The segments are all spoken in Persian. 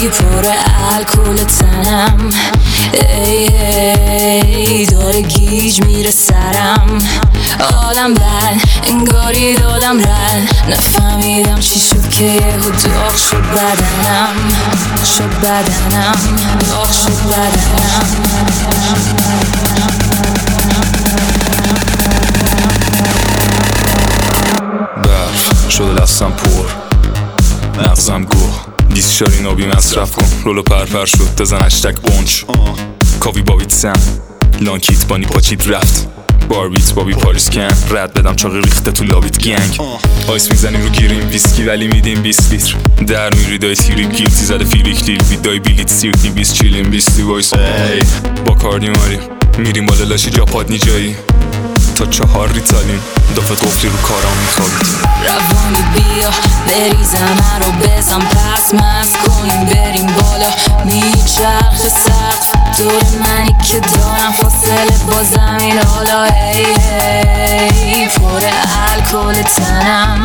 ای پر الکل تنم، ای داره گیج میره سرم. آدم بد انگاری دادم رد، نفهمیدم چی شد که یهو داغ شد بدنم، داغ شد بدنم. برف شده دستم پر، مغزم گوه، دیس شاری نابی مصرف کن، رولو پرپر شد تزن اشتک بونچ. کاوی بابیت سم، لانکیت بانی پاچیت رفت، باربیت بابی پاریس کن، رد بدم چاقی ریخته تو لابیت گنگ. آیس میزنیم رو گیریم ویسکی ولی میدیم 20 لیتر، در میری دای سیریم گیلتی زده فیلیک لیل بیدای بیلیت سیرتی 20 چیلیم 20 وایس. با کاردی ماری میریم بالا لاشی جا پاد نیجایی، تا 4 ریتالیم دافت قفلی رو کارام میخوابید. روانی بیا بریزم رو بزن پس مست کنیم بریم بالا، میچرخ سقف دور منی که دارم فاصله با زمین. حالا ای پر الکل تنم،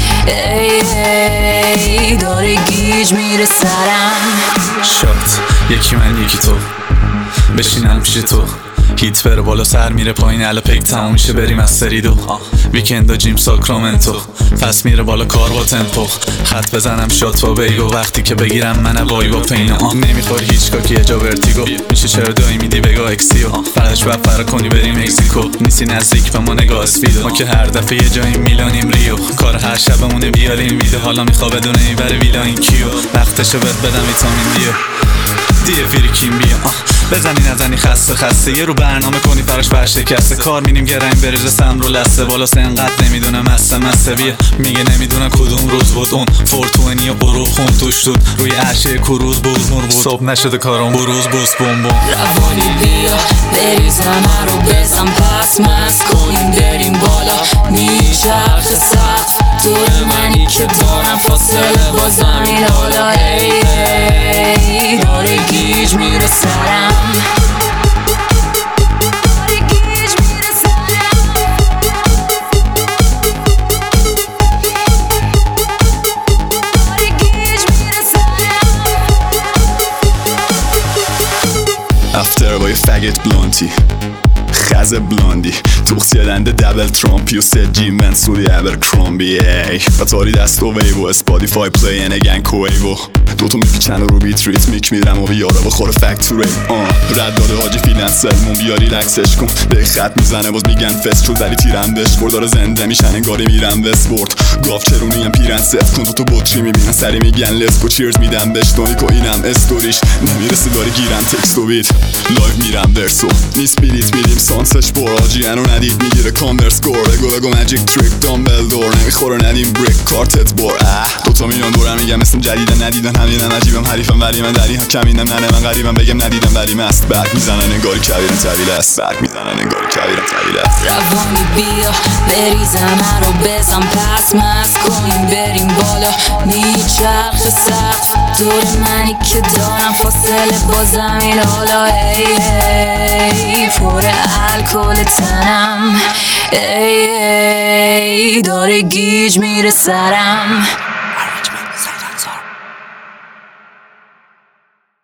ای داره گیج میره سرم. شات یکی من یکی تو، بشینم پیش تو، هیت بره بالا سر میره پایین، الا پیک تموم میشه بریم از سری دو. ویکندا جیم ساکرامنتو، پس میره بالا کار با تمپو، خط بزنم شات با بیگو، وقتی که بگیرم من وای با پینو. نمیخوری هیچ کاکی یه جا ورتیگو، میشه چرا دایی میدی بگا اکسیو، فرداش باید فرا کنی بریم مکزیکو، نیستی نزدیک به ما نگاه اسفیدو، ما که هر دفعه یه جاییم میلانیم ریو، کار هر شبمونه بیالیم ویدو، حالا میخواه بدونه این بره ویلا این کیو، وقتشو بهت بدم ویتامین دیه فیریکیم بیا، بزنی نزنی خسته یه رو برنامه کنی فراش برشکسته، کار مینیم گراییم بریزه سم رو لسته، بالا سنقدر نمیدونه مسته بیا، میگه نمیدونه کدوم روز بود اون فورتونی و برو خون توش دود، روی عرشه کروز بوز نور بود، صبح نشده کارم بروز بوس بوم بوم. روانی بیا بریزم رو بزن پس مست کنیم بریم بالا، میچرخ سقف دور منی که دارم فاصله با زمین. حالا ای داره گیج میره سرم، افتر با یه فگت بلانتی خز بلاندی، توخسیدنده دبل ترامپی و ست جیم منصوری ابر کرامبی، قطاری دست و ویو و اسپادیفای پلی نگن کویو، دوتو میپیچن رو بیت ریتمیک میرم و بیاره بخوره فکتوره. رد داده حاجی فیلن سلمون بیا ریلکسش کن، به خط میزنه باز میگن فست شد ولی تیرندش برداره زنده میشن انگاری میرم وستورد، گاف چرونی هم پیرن سفت کن دوتو بطری میبینن سری میگن لسکو چیرز میدم بهش دونیکو اینم استوریش، نمیرسه داره گیرم تکست و بیت لایو میرم ورسو، نیست بیلیت میدیم سانسش بور آجی انو ندید میگیره کانورس گور، بگو ماجیک تریک دامبل دور نمیخوره ندیم بریک کارتت بور، دوتا میان دورم میگم اسم جدیدن ندیدن همینم عجیبم حریفم ولی من دری هم کمینم نه من غریبم بگم ندیدم ولی مست برک میزنن انگاری کبیرم طویل است، برک میزنن انگاری کبیرم طویل است. روانی بیا بریزم رو بزن پس مست کنیم بریم بالا، میچرخ سقف دور منی که دارم فاصله با زمین. حالا ای پر الکل تنم، ای داره گیج میره سرم.